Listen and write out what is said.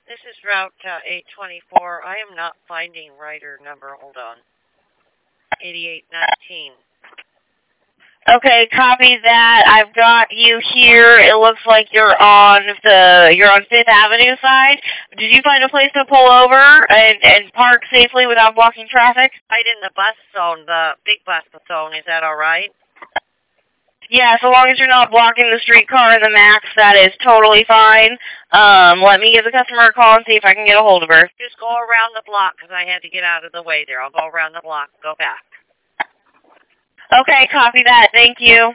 This is Route 824. I am not finding rider number. Hold on. 8819. Okay, copy that. I've got you here. It looks like you're on Fifth Avenue side. Did you find a place to pull over and park safely without blocking traffic? Right in the bus zone, the big bus zone. Is that all right? Yeah, so long as you're not blocking the streetcar in the Max, that is totally fine. Let me give the customer a call and see if I can get a hold of her. Just go around the block because I had to get out of the way there. I'll go around the block and go back. Okay, copy that. Thank you.